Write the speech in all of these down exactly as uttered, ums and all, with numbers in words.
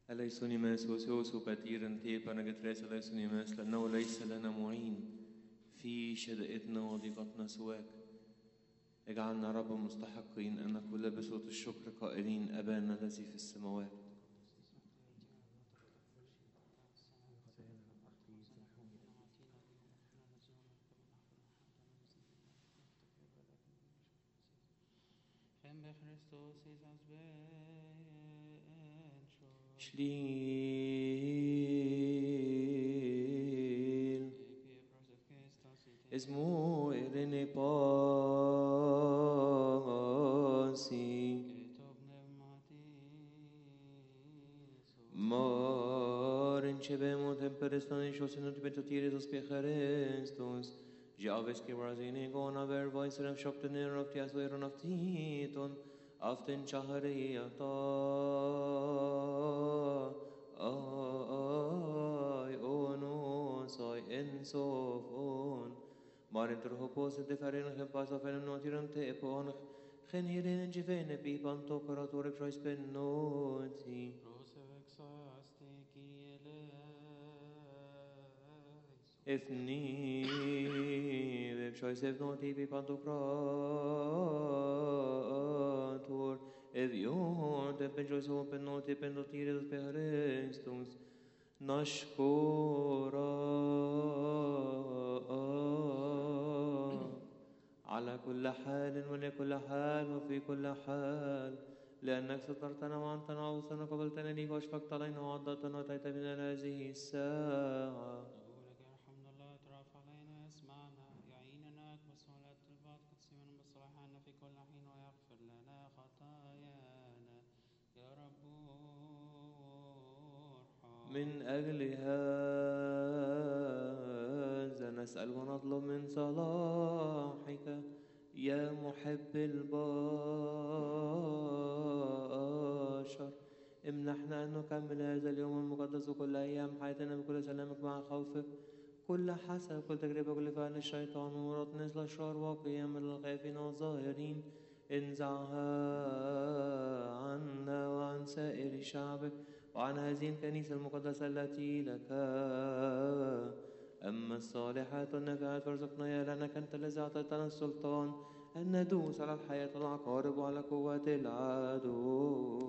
أليسني ماس وسوس باتيرن تيبا نجتريس أليسني ماس لأنه ليس لنا معين في شدائدنا وضيقتنا سواك. اجعلنا رب مستحقين أن نقول بصوت الشكر قائلين أبانا الذي في السماوات. شليل اسمه إرني باسي مارن شبه موتن پرستانی شوسنوت بتوتیرس بخرستوس جاوش که ورزینی گونا بر وایسرم شبتن رفتی از ویرون افتیتون افتن شهری اتا آی اونو سای انصافون مارن ترهو پوست دفرین خمپاس افن نوتیرن تیپون خنیرین جفین بیبان تو کراتورک شایس بنوتی Ethni vem choice ev noti vi panto prator ev yon te pen choice on pen noti pen notire dos perestos nashkora على كل حال ولكل حال وفي كل حال لأنك سترتنا وأنتنا وصلنا قبلتنا ليك واشفقت علينا وعضتنا وأتيت بنا هذه الساعة. من أجل هذا نسأل ونطلب من صلاحك يا محب البشر. امنحنا أن نكمل هذا اليوم المقدس وكل أيام حياتنا بكل سلامك مع خوفك كل حسب كل تجربة كل فعل الشيطان ورط نزل الشر وقيام الخائفين والظاهرين انزعها عنا وعن سائر شعبك وعن هذه الكنيسة المقدسة التي لك. أما الصالحات والنافعات فارزقنا يا لأنك أنت الذي أعطيتنا السلطان أن ندوس على الحياة والعقارب وعلى قوة العدو.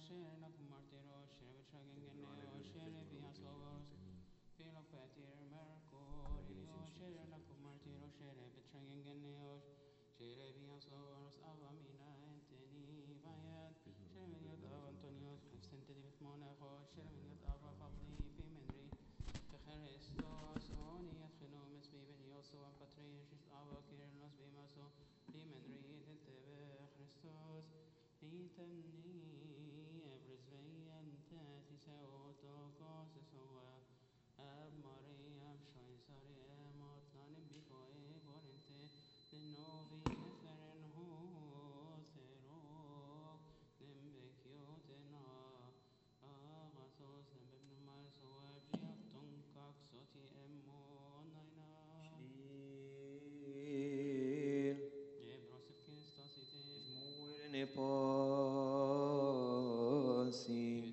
نباسي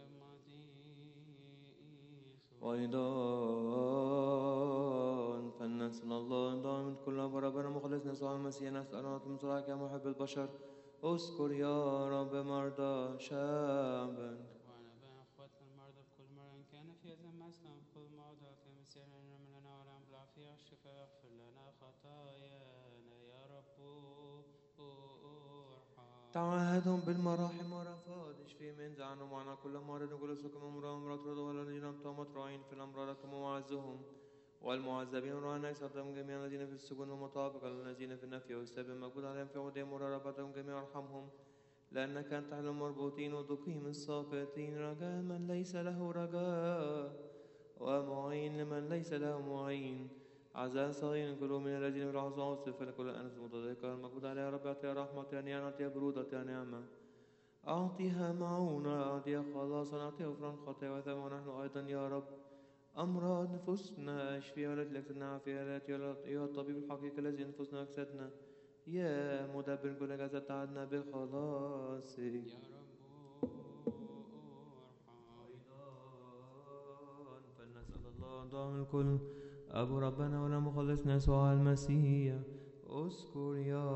أيضا فلنسأل الله دائما كل ربنا مخلصنا يسوع المسيح نسأل من صلاحك يا محب البشر اذكر يا رب مرضى شعبك وانا بين اخواتنا المرضى بكل مرة ان كان في هذا المسكن بكل موضع في مسيرنا من لنا ولهم بالعافية والشفاء اغفر لنا خطايانا يا رب ارحم. تعاهدهم بالمراحم ورفاد اشفي من زعنوا معنا كل مرض وكل سكم امرأة امرأة رضا والذين ابتهم راعين في الامراض كما وعزهم والمعذبين رانا يسعدهم جميعا الذين في السجون ومطابق الذين في النفي والسبب المقبول عليهم في عودهم ورغبتهم جميعا ارحمهم لأنك أنت تحل المربوطين وتقيم الساقطين رجاء من ليس له رجاء ومعين لمن ليس له معين عزاء صغير كلوا من الذين في العصا والصفة لكل الأنفس المتضايقة المقبول عليها رب أعطيها رحمة أعطيها نعمة أعطيها برودة أعطيها نعمة أعطيها معونة أعطيها خلاصا أعطيها غفران خطايا وثم ونحن أيضا يا رب أمراض نفوسنا اشفيها ولا تلكتنا عافية لا أيها الطبيب الحقيقي الذي نفوسنا وأجسادنا يا مدبر كل جسد تعدنا بخلاصك يا رب ارحم. أيضا فلنسأل الله دائما الكل أبو ربنا ولا مخلصنا يسوع المسيح اذكر يا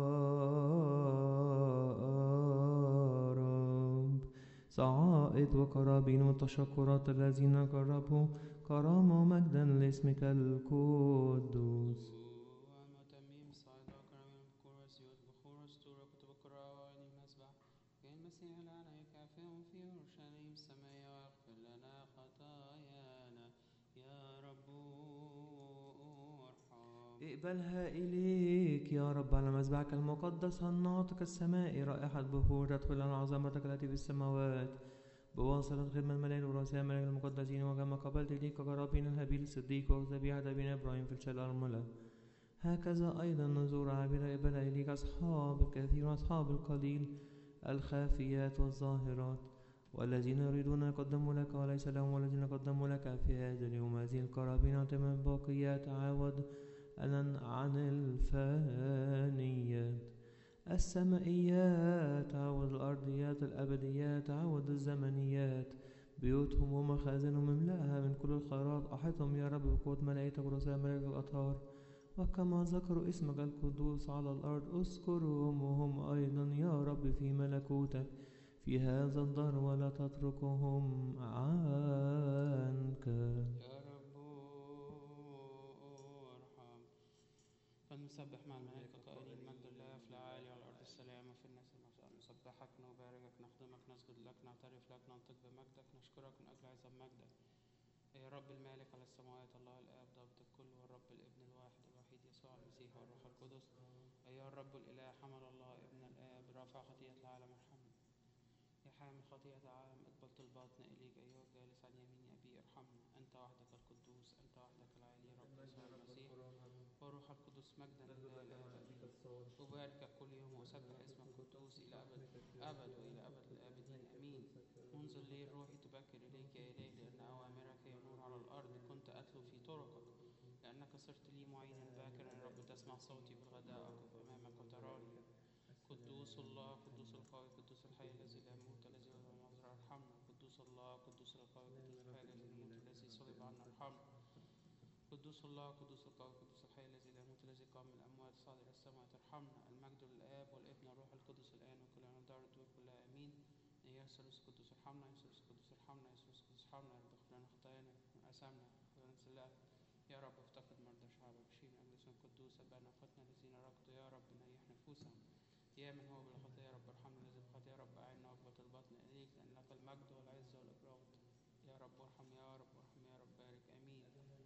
رب صعائد وكرابين وتشكرات الذين قربوا كرامة ومجدا لاسمك القدوس ومتمم صعيد وكرم بكور وسيوت بخور وستور وكتب القراء وأني المسبح كان المسيح لنا يكافئهم في أورشليم السماء واغفر لنا خطايانا يا رب ارحم. اقبلها إليك يا رب على مذبحك المقدس الناطق السمائي رائحة بخور تدخل لنا عظمتك التي في السماوات بواسطة خدمة الملائكة ورؤساء الملائكة المقدسين وكما قبلت إليك كقرابين الهابيل الصديق وذبيحة أبينا إبراهيم في الشال الأرملة هكذا أيضا نزور عابرة إقبلها إليك أصحاب الكثير وأصحاب القليل الخافيات والظاهرات والذين يريدون أن يقدموا لك وليس لهم والذين قدموا لك في هذا اليوم هذه القرابين وتمام الباقيات عوض عن الفانيات السمائيات عوض الأرضيات الأبديات عوض الزمنيات بيوتهم ومخازنهم املأها من كل الخيرات أحطهم يا رب بقوة ملائكتك ورسائل ملائكة الأطهار وكما ذكروا اسمك القدوس على الأرض اذكرهم وهم أيضا يا رب في ملكوتك في هذا الدهر ولا تتركهم عنك يا رب ارحم. فلنسبح مع الملائكة قائلين مجد الله في العالي وعلى الأرض السلام وفي الناس المساء نسبحك نباركك نخدمك نسجد لك نعترف لك ننطق بمجدك نشكرك من أجل عظم مجدك يا رب المالك على السماوات الله الآب ضابط الكل والرب الابن الواحد الوحيد يسوع المسيح والروح القدس أيها الرب الإله حمل الله ابن الآب رافع خطيئة العالم ارحمنا يا حامل خطيئة العالم اقبل طلباتنا إليك أيها الجالس عن يمين أبي ارحمنا أنت وحدك القدوس أنت وحدك العلي رب يسوع المسيح وروح القدس مجدا لله الآب أباركك كل يوم وأسبح اسمك القدوس إلى أبد أبد وإلى أبد الآبدين أمين منذ الليل روحي تبكر إليك يا إلهي لأن أوامرك هي نور على الأرض كنت أتلو في طرقك لأنك صرت لي معينا باكرا يا رب تسمع صوتي بالغداء أقف أمامك وتراني قدوس الله قدوس القوي قدوس الحي الذي لا يموت الذي هو المعذر ارحمنا قدوس الله قدوس القوي قدوس الحي الذي لا يموت الذي صلب عنا ارحمنا قدوس الله قدوس القوي قدوس الحي الذي لا يموت الذي قام من الأموات صعد إلى السماء ارحمنا المجد للآب والابن والروح القدس الآن وكل عام دار الدور كلها آمين أيها يسوع القدوس ارحمنا، يسوع القدوس ارحمنا، يسوع القدوس ارحمنا. يا رب اغفر لنا خطايانا وآثامنا ونسلات. يا رب افتقد مرضى شعبك، شيل من أجل اسم القدوس. أبانا أخوتنا الذين رقدوا يا رب نيح نفوسهم. يا من هو بلا خطية يا رب ارحمنا، الذي بخطية يا رب أعنا واقبل طلباتنا إليك، لأن لك المجد والعز والإكرام. يا رب وارحم، يا رب وارحم، يا رب بارك. آمين.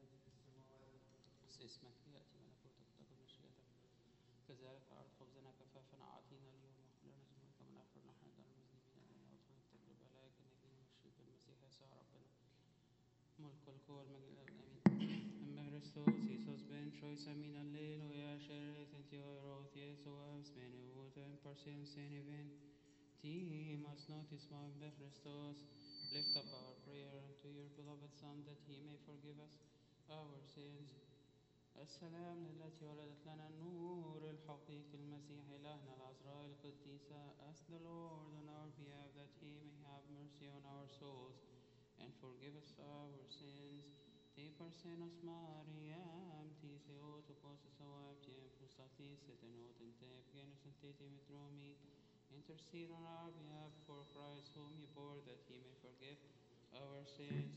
بس اسمك يأتي ملكوتك وتكن مشيئتك كذلك على الأرض. خبزنا كفافنا أعطينا اليوم، واغفر لنا ذنوبنا كما نغفر نحن أيضا المذنبين إلينا، ولا تدخلنا في تجربة لكن نجينا من الشرير بالمسيح يسوع ربنا. ملك والقوة والمجد للأبد آمين. أما Kristus, Jesus ben choice min alleluia, kärlek till Euroth, Jesus men uten person sen even. He must notice my be Christos. Lift up our prayer unto your beloved Son, that he may forgive us our sins. السلام للتي ولدت لنا النور الحقيقي المسيح إلهنا العذراء القديسة. Ask the Lord on our behalf that he may have mercy on our souls and forgive us our sins. Te parsenos Mariam, ti Theotokos, Sawabti, and Fustatis, Setenot, and Te Genus, and Te Mitromi. Intercede on our behalf for Christ, whom you bore, that he may forgive our sins.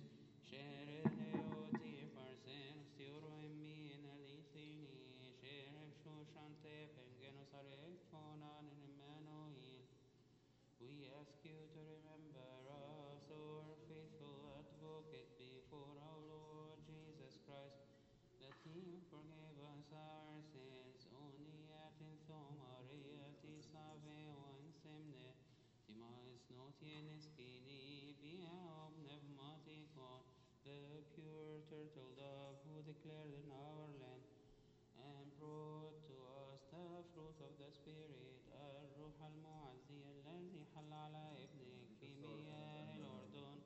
Shere ti parsenos, ti oro en mi en elithini, shere shushante, pengenos arek fonan in Emmanuel. We ask you to remember us, our faithful advocate, before our Lord Jesus Christ, that he may forgive us our sins. Uniat in Maria ti saveo in semne, ti mais notienes kini via pneumaticon, the pure turtle dove who declared in our land and brought to us the fruit of the Spirit, الروح المعزي الذي حل على ابنك في مياه الأردن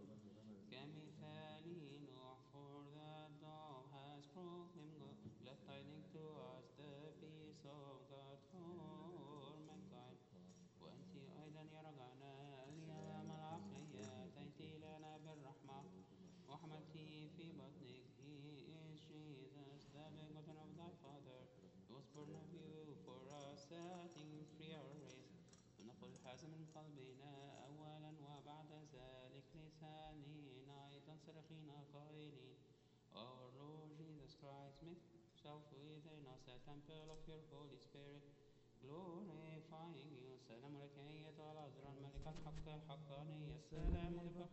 كمثال نوح. For that thou hast proclaimed glad tidings to us, the peace of God for mankind. وأنت أيضا يا رجعنا اليوم العقلية تأتي لنا بالرحمة وحملتي في بطنك. He is Jesus, the begotten of thy Father, who was born of you for us, setting free our race. ونقول حازم من قلبنا أولا وبعد ذلك لساننا أيضا صرخين قائلين, Our Lord Jesus Christ, make yourself within us a temple of your Holy Spirit, glorifying you. السلام لك أيتها العذراء الملكة الحق الحقانية. السلام لك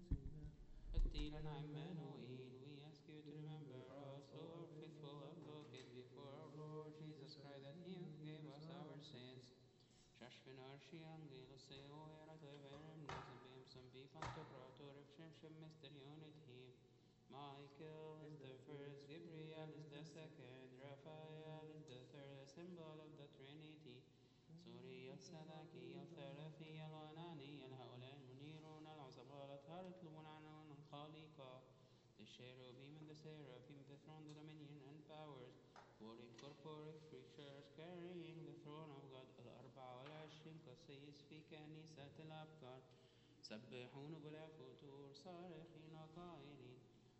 Attilan Emmanuel. We ask you to remember us, our faithful advocate, before our Lord Jesus Christ, that he forgave us our sins. Shashvin Arshi Angelos Seo Erat Everem Nazabim Sambi Pantokrator Shem Shem Mysterion Him. Michael is the first, Gabriel is the second, Raphael is the third, a symbol of the Trinity. سوري الصداقي الثلاثي الواناني الهؤلاء المنيرون العظماء الأطهار يطلبون عنهم الخالقة. The cherubim and the seraphim, the throne, the dominion and powers, four incorporate creatures carrying the throne of God. الأربعة والعشرين قسيس في كنيسة الأبكار سبحون بلا فتور صارخين قائلين,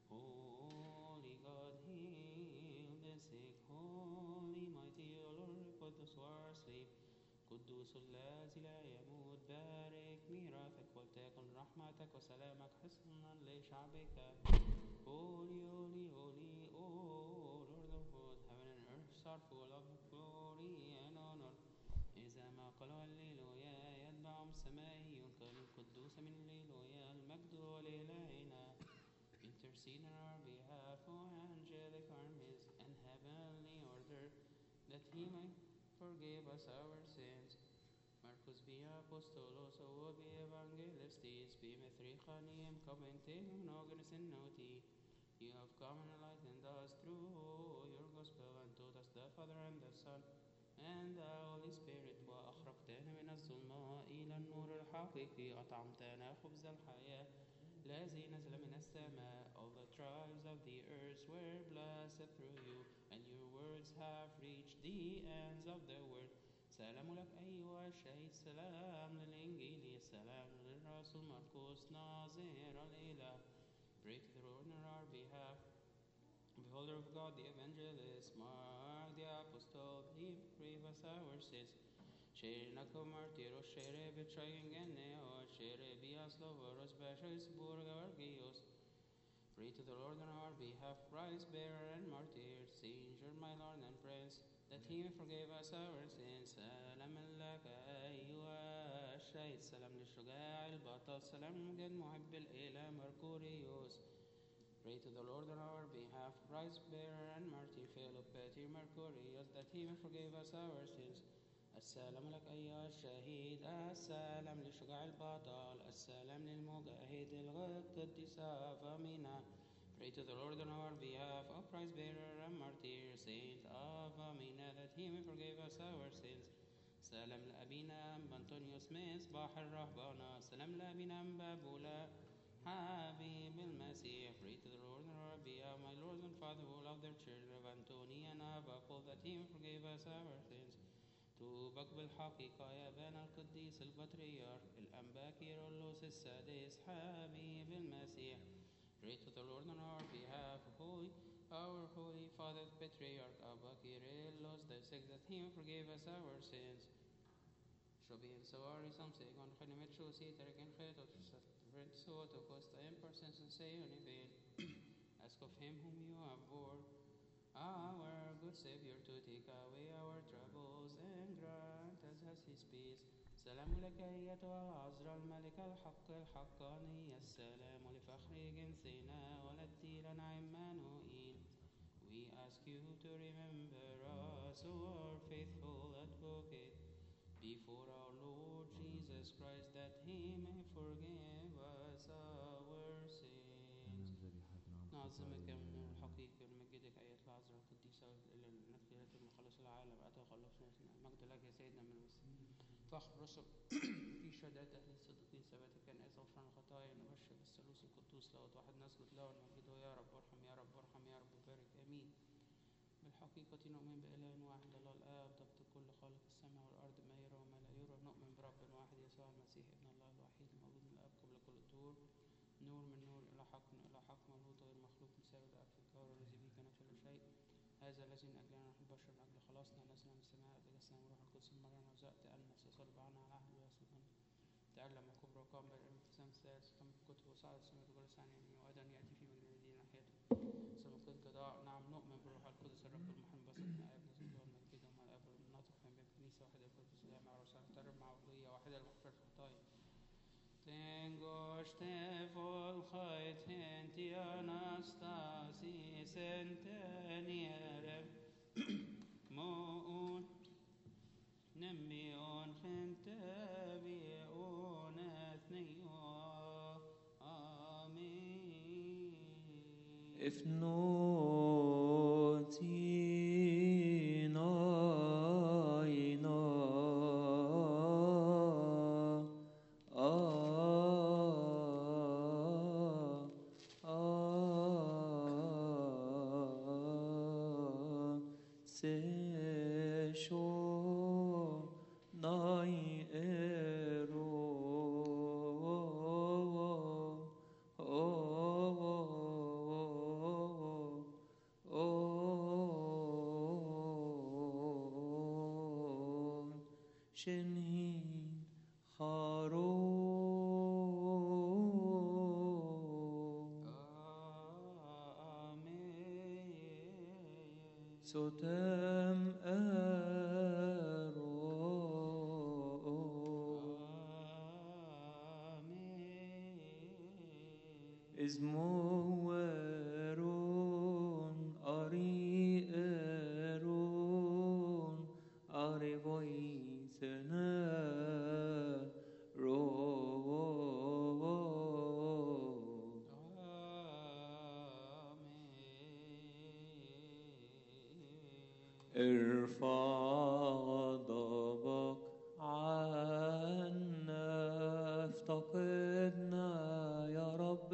Holy God, heal the sick. Holy, mighty, O Lord, put us to our sleep. قدوس الذي لا يموت, بارك ميراثك ولتكن رحمتك وسلامك حصنا لشعبك. Holy, holy, holy, O Lord of hosts, heaven and earth are full of glory and honor. إذا ما قالوا هللويا يتبعهم السمائيون قالوا قدوس من هللويا المجد لإلهنا. Intercede on our behalf, O angelic armies and heavenly order, that he might forgive us our sins. Marcus be apostolos, o be evangelistis, be metrichanium, commentatum nogenes in noti. You have come and enlightened us through your gospel, and taught us the Father and the Son and the Holy Spirit. وأخرجتنا من الظلماء إلى النور الحقيقي, أطعمتنا خبز الحياة الذي نزل من السماء. All the tribes of the earth were blessed through you, and your words have reached the ends of the world. سلام لك أيها الشهيد, سلام للإنجيل, سلام للرسول مرقس ناظر الإله. Break the road on our behalf, beholder of God, the evangelist, Mark the apostle, he forgave us our sins. Share Naco Martyro, share Betraying and Neo, share Bia Matthias, Lovoros, Bashis, Burga, Argeos. Pray to the Lord on our behalf, Christ bearer and martyr, Savior, my Lord and Prince, that he may forgive us our sins. سلام لك أيها الشهيد، سلام للشجاع البطل، سلام للمجد محب الإله مركوريوس. Pray to the Lord on our behalf, Christ bearer and martyr, Philip, Peter, Mercurius, that he may forgive us our sins. السلام لك أيها الشهيد، السلام للشجاع البطل، السلام للمجاهد القديس أفامينا. Pray to the Lord on our behalf, O Christ bearer and martyr, Saint Avamina, that he may forgive us our sins. سلام لأبينا أنطونيوس مصباح الرهبانة، سلام لأبينا بابولا حبيب المسيح. Pray to the Lord on our behalf, my Lord and Father, who love their children of Antonia and Abacol, that he may forgive us our sins. توبك بالحقيقة يا بنا القديس البطريرك الأنبا كيرلس السادس حبيب المسيح. Pray to the Lord on our behalf, holy, our holy Father the Patriarch Abba Kyrillos the sixth, that he may forgive us our sins. Shobi sawari samse gon khanimet shosi terken khet or rent so to costa in person and say univeil. Ask of him whom you have borne, our good Savior, to take away our troubles and grant us as his peace. سلام لك أيتها العذراء الملكة الحق الحقانية، السلام لفخر جنسنا ولدتي لنا عمانوئيل. We ask you to remember us, our faithful advocate, before our Lord Jesus Christ, that he may forgive us our sins. نعظمك من الحقيقة ونمجدك أيها العذراء القديسة النبية المخلص العالم، أتى خلصنا المجد لك يا سيدنا من المسلمين. فخر رسل في شهادات أهل الصديقين ثبات كان إذا غفران الخطايا، نبشر بالثالوث القدوس له واحد نسجد له ونمجده، يا رب ارحم يا رب ارحم يا رب بارك آمين. بالحقيقة نؤمن بإله واحد الله الآب ضبط كل خالق السماء والأرض ما يرى وما لا يرى، نؤمن برب واحد يسوع المسيح ابن الله الوحيد المولود من الآب قبل كل الدهور، نور من نور إلى حق من إلى حق، مولود غير مخلوق مساوي الآب في الجوهر الذي به كان كل شيء. هذا الذي من أجلنا نحن البشر من أجل خلاصنا نزل من السماء بجسنا وروح القدس مريم وزاء تأنس وصلب عنا على عهد ويسوع، تعلم وكبر وقام بين الانفسام الثالث وتم الكتب وصعد السماء وجلس عن يمينه وأيضا يأتي في مجد الذين ناحيته سمك القضاء. نعم نؤمن بالروح القدس الرب المحن بسط من آب نزول والمجد مع الآب الناطق من بين كنيسة واحدة القدس لا مع رسالة ترب مع وضية واحدة لمغفرة الخطايا. Tengosh tevol chait henti anastasis entenierem moon nemion chentavion ethnio. Amen. If not in شنهين خروف آمين. ستم أرو آمين. إزمورون أريئرون أريبويسنا رو ارفع غضبك عنا، افتقدنا يا رب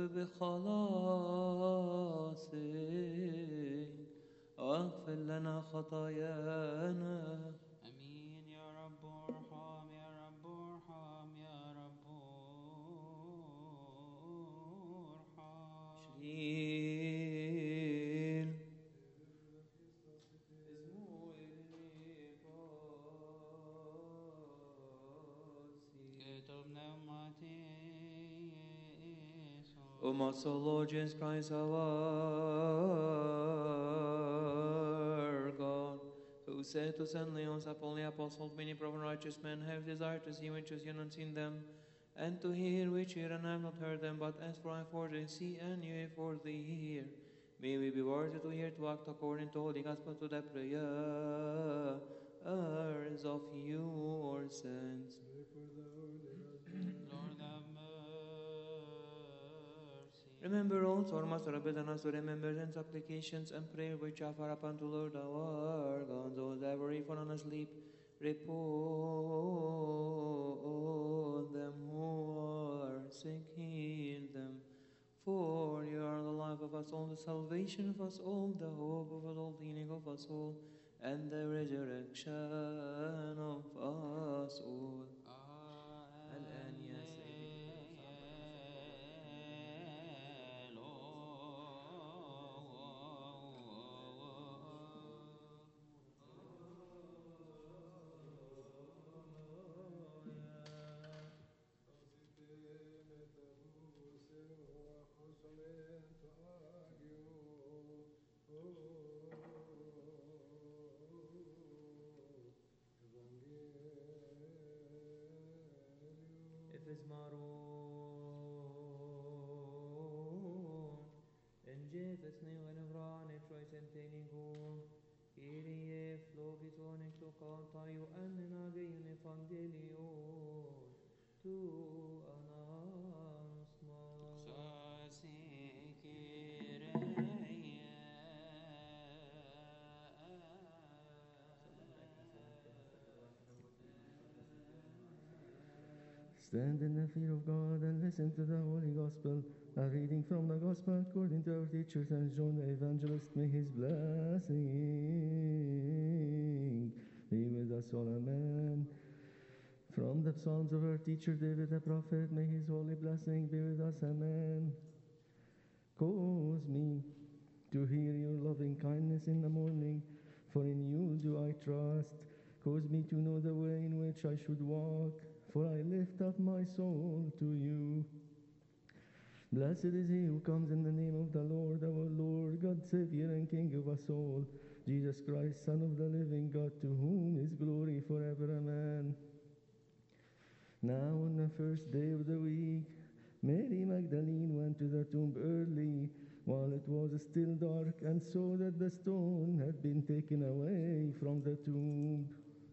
بخلاصك، واغفر لنا خطايانا. امين. يا رب ارحم يا رب ارحم يا رب ارحم. شرير كتب نومتي O my soul, Lord Jesus Christ, our God, who said to Saint Leon, only apostles, many proven righteous men have desired to see which is yet not seen them, and to hear which hear and have not heard them, but as for I for they see and you for they hear. May we be worthy to hear, to act according to Holy Gospel, to the prayers of you, our saints. Lord have mercy. Remember also our Master of us to remember and supplications and prayer which offer up unto Lord our God, those ever if on asleep, repose them who are sick, heal them. For you are the life of us all, the salvation of us all, the hope of us all, the healing of us all, and the resurrection of us all. الآن يا سيدي Efesmaron, en Jefes neoenevran e troisenteningon, Kyrie flogitonik to kantayo annenagin evangelion, tu anasma. Stand in the fear of God and listen to the Holy Gospel. A reading from the Gospel according to our teacher Saint John the Evangelist. May his blessing be with us all. Amen. From the Psalms of our teacher David the prophet, may his holy blessing be with us. Amen. Cause me to hear your loving kindness in the morning, for in you do I trust. Cause me to know the way in which I should walk, for I lift up my soul to you. Blessed is he who comes in the name of the Lord, our Lord, God, Savior and King of us all, Jesus Christ, Son of the living God, to whom is glory forever. Amen. Now on the first day of the week, Mary Magdalene went to the tomb early, while it was still dark, and saw that the stone had been taken away from the tomb.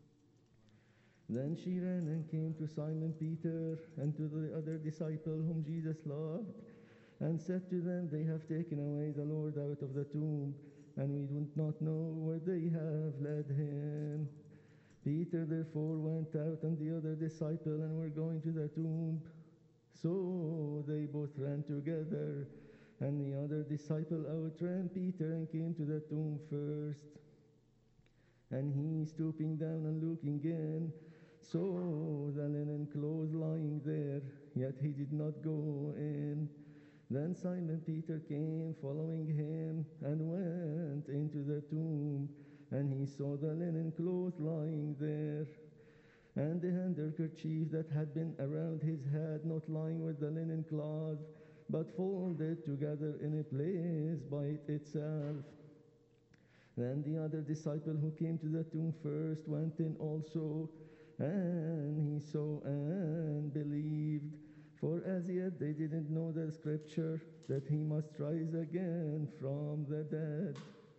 Then she ran and came to Simon Peter and to the other disciple whom Jesus loved, and said to them, They have taken away the Lord out of the tomb, and we do not know where they have led him. Peter therefore went out and the other disciple and were going to the tomb. So they both ran together, and the other disciple outran Peter and came to the tomb first. And he, stooping down and looking in, saw the linen clothes lying there, yet he did not go in. Then Simon Peter came, following him, and went into the tomb, and he saw the linen clothes lying there, and the handkerchief that had been around his head, not lying with the linen cloth, but folded together in a place by it itself. Then the other disciple who came to the tomb first went in also, and he saw and believed. For as yet they didn't know the scripture, that he must rise again from the dead.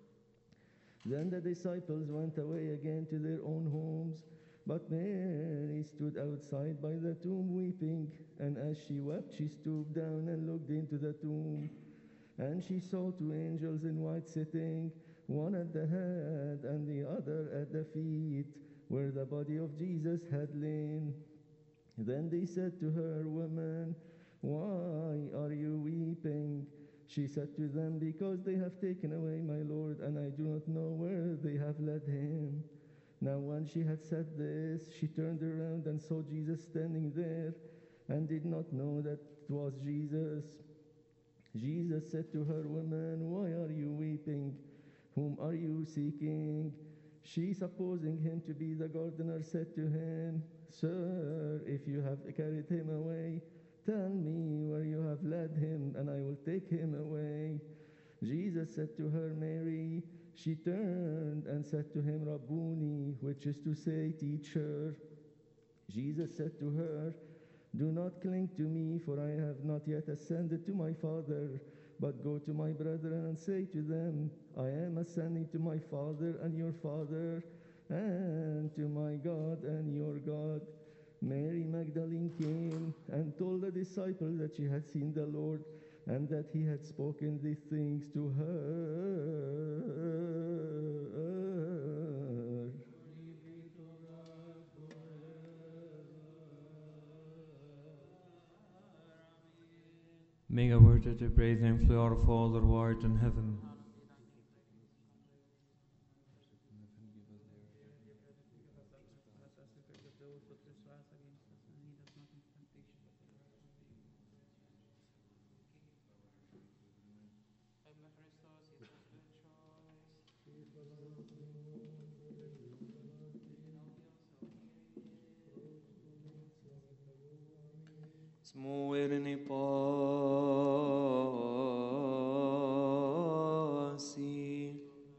Then the disciples went away again to their own homes, but Mary stood outside by the tomb weeping, and as she wept she stooped down and looked into the tomb. And she saw two angels in white sitting, one at the head and the other at the feet, where the body of Jesus had lain. Then they said to her, Woman, why are you weeping? She said to them, Because they have taken away my Lord, and I do not know where they have led him. Now when she had said this, she turned around and saw Jesus standing there, and did not know that it was Jesus. Jesus said to her, Woman, why are you weeping? Whom are you seeking? She, supposing him to be the gardener, said to him, Sir, if you have carried him away, Tell me where you have led him, and I will take him away. Jesus said to her, Mary. She turned and said to him, Rabboni, which is to say, teacher. Jesus said to her, do not cling to me, for I have not yet ascended to my Father, but go to my brethren and say to them, I am ascending to my Father and your Father, and to my God and your God. Mary Magdalene came and told the disciples that she had seen the Lord, and that he had spoken these things to her. Make a word to praise and fly our Father who art in heaven. Smuirni pasi.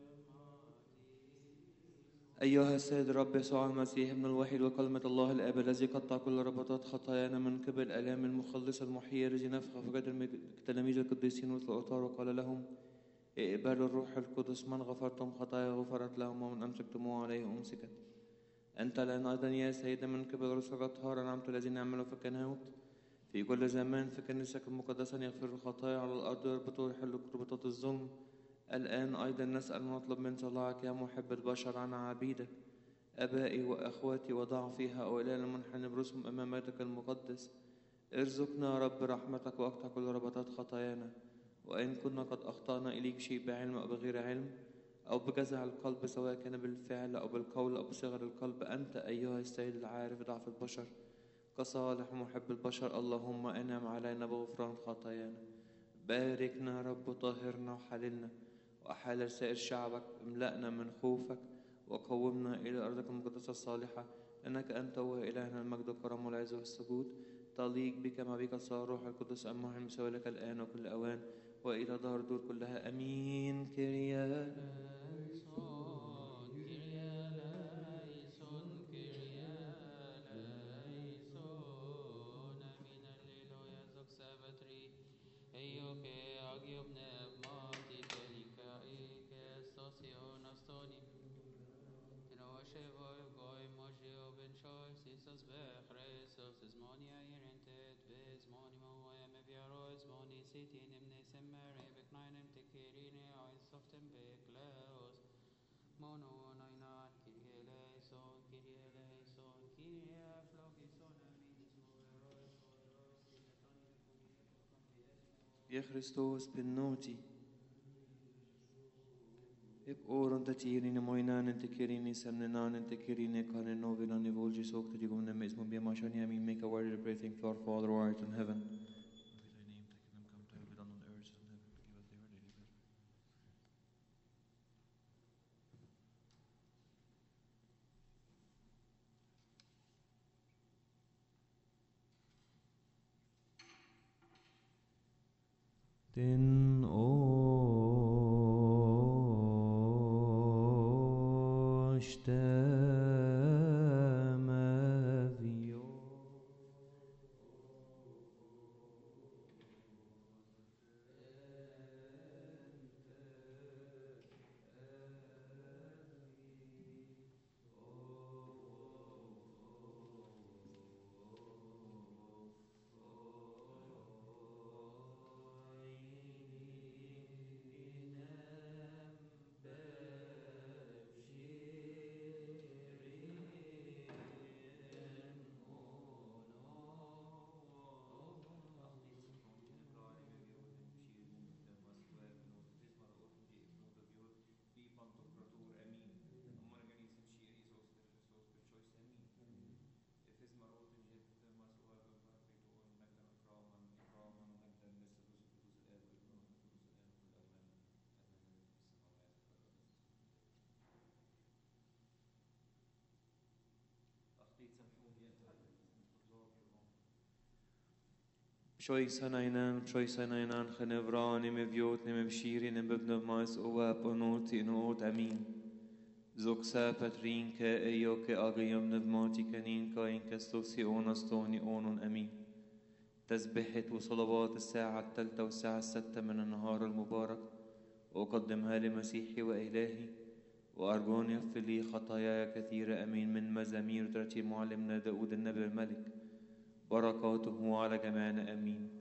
أيها السيد الرب يسوع المسيح ابن الوحيد وكلمة الله الآب الذي قطع كل ربطات خطايانا من قبل آلام المخلص المحيي الذي نفخ في جد التلاميذ القديسين مثل الأوتار وقال لهم اقبلوا الروح القدس من غفرتم خطايا غفرت لهم ومن أمسكتموه عليه أمسكت. أنت الآن أيضا يا سيد من قبل رسل طهارا نعمت الذين يعملوا في الكهنوت في كل زمان في كنيسك المقدسة يغفر الخطايا على الأرض ويربطوا ويحلوا ربطات الظلم. الآن أيضا نسأل ونطلب من صلاحك يا محب البشر عن عبيدك أبائي وأخواتي وضعفي هؤلاء المنحني برسم أمام بيتك المقدس. ارزقنا يا رب رحمتك واقطع كل ربطات خطايانا، وإن كنا قد أخطأنا إليك شيء بعلم أو بغير علم أو بجزع القلب سواء كان بالفعل أو بالقول أو بصغر القلب، أنت أيها السيد العارف ضعف البشر كصالح محب البشر اللهم انعم علينا بغفران خطايانا. باركنا يا رب وطهرنا وحللنا وأحال سائر شعبك، املأنا من خوفك وقومنا إلى أرضك المقدسة الصالحة، لأنك أنت هو إلهنا المجد والكرم والعز والسجود. تليق بك ما بك صار روح القدس أمه المساوي لك الآن وكل أوان وإلى دار دور كلها أمين. كريا يا Kristus benådig. Ik oren dat hier in de moinan en te kerin in semnenan en te kerin in kan en novelan in volge sokt die gomne mesmo be machani I mean make a word of prayer thank for our Father who art in heaven. Din oştemevyo Choisanainan, choisanainan, genevrani, me vjotni, me bshirin, en bebnev mais oa, ponoti, en oot, amin. Zoksa patrinke, ejoke, agayom, nevmati, kaninka, inkastosi, onastoni, onon, amin. تسبحت وصلوات الساعة الثالثة والساعة الستة من النهار المبارك وأقدمها لمسيحي وإلهي وأرجون يغفر لي خطاياي كثيرة أمين من مزامير ترتيب معلمنا داود النبي الملك بركاته على جميعنا أمين.